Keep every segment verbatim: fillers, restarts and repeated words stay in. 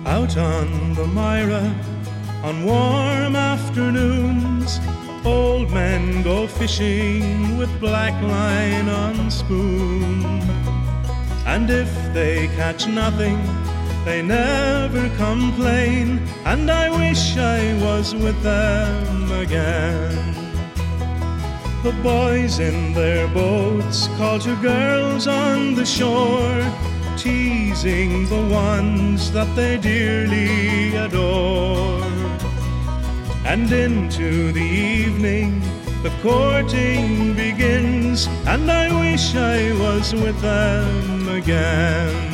Out on the Myra, on warm afternoons, old men go fishing with black line on spoon. And if they catch nothing, they never complain, and I wish I was with them again. The boys in their boats call to girls on the shore, teasing the ones that they dearly adore. And into the evening the courting begins, and I wish I was with them again.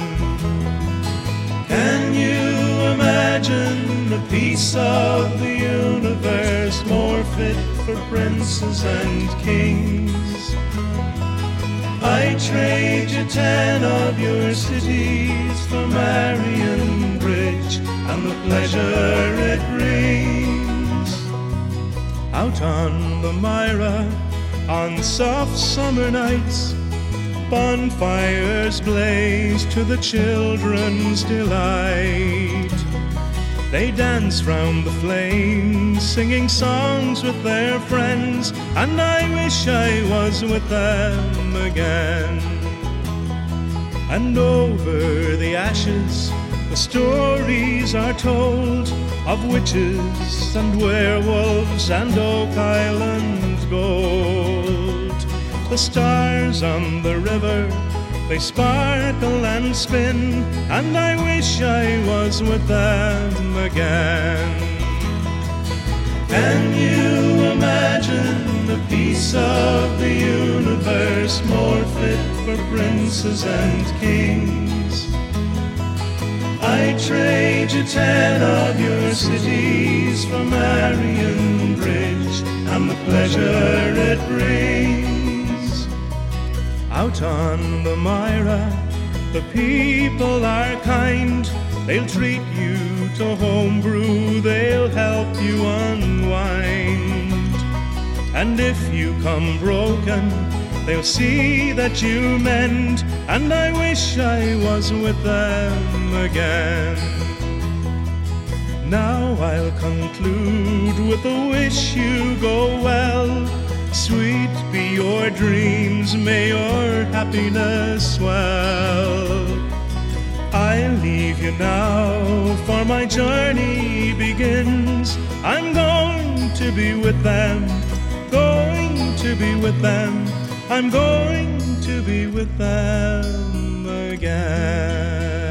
Can you imagine a piece of the universe more fit for princes and kings? I'd trade you ten of your cities for Marion Bridge and the pleasure it brings. Out on the Myra, on soft summer nights, bonfires blaze to the children's delight. They dance round the flames, singing songs with their friends, and I wish I was with them again. And over the ashes the stories are told of witches and werewolves and Oak Island gold. The stars on the river, they sparkle and spin, and I wish I was with them again. Can you imagine a piece of the universe more fit for princes and kings? I'd trade you ten of your cities for Marion Bridge and the pleasure it brings. Out on the Myra, the people are kind. They'll treat you to homebrew, they'll help you unwind. And if you come broken, they'll see that you mend, and I wish I was with them again. Now I'll conclude with a wish you go well. Sweet be your dreams, may your happiness swell. I'll leave you now, for my journey begins. I'm going to be with them, going to be with them. I'm going to be with them again.